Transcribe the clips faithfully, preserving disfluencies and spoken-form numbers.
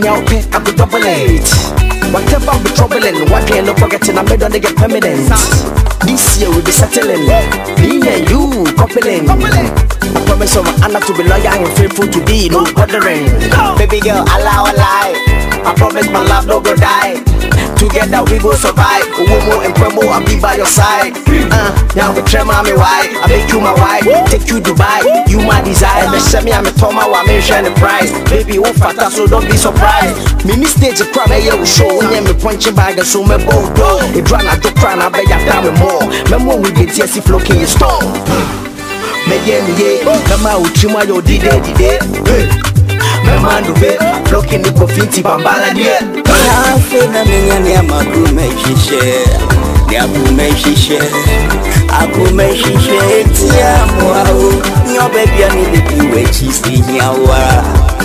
okay, I be double it. Whatever be troubling, what can no forgetting, I made on get permanent. This year we be settling. Me and you coupling. I promise of Anna to be loyal and faithful to thee, no bothering. Baby girl, allow a lie. I promise my love no go die. Together we go survive. Uwomo and Premo, I'll be by your side. Uh, now we try mommy why I make you my wife, take you Dubai, you my desire. And send me I'm a Toma, I'm sharing the price. Baby, won't fatter, so don't be surprised. Mini stage a crowd, I will show when me punching bag and so me bold door. It run out to crown, I bet you time more. Memo we get T S C flow in your store. Me yeah, me yeah, come out, Chima, yo, did it, did it. Man do be blocking the coffee bambala yeah. I feel na minya ni amakume shishe, ni akume shishe, akume shishe tia mwao. Nyo baby ani baby we chisi nyawa,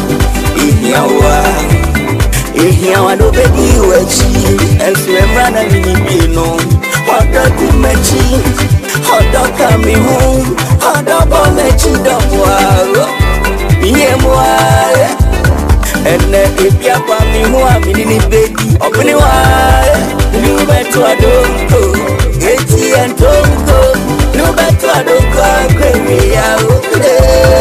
nyawa, nyawa do baby we chi. Elsewhere na mini pino, hoda kumechi, hoda kami home, hoda bomechi do mwao. Iye mwale ene ipia pa mi huwa minini baby opini wale nubetu adonko eti entonko nubetu adonko akwemi ya ukde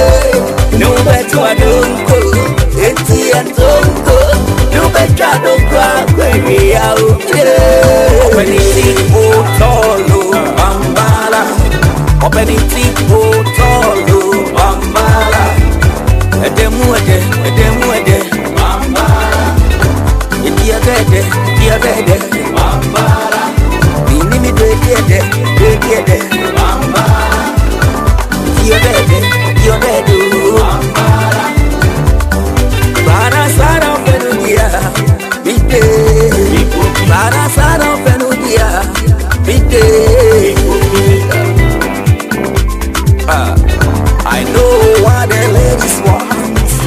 nubetu adonko eti entonko nubetu adonko akwemi ya ukde openi tipu tolo bambala openi tipu tolo bambala Edemu ede, edemu ede, bambara. Idia dede, idia dede, bambara. Bini mi de dede, de dede, bambara. Idia dede, idia dede, bambara. Bara sara fenudia, bide. Bara sara fenudia, bide. Ah, I know what the ladies want.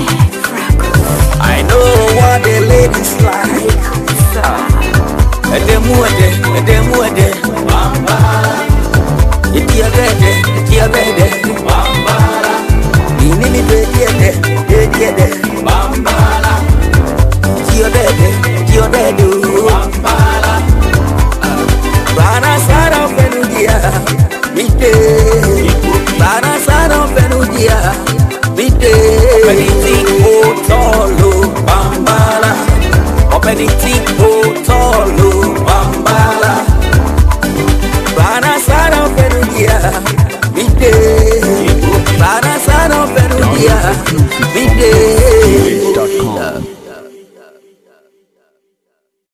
I know what the ladies like. Edemu ede, edemu ede, bambara. Idia dede, idia dede, bambara. Ini mi dede dede, dede, bambara. Idia dede, idia dede, bambara. Bara sara fenudia, bide. Bara sara fenudia, bide. Anything tolo bambala, anything tolo bambala. Bara sara fenudia, bide. Bara sara fenudia, bide.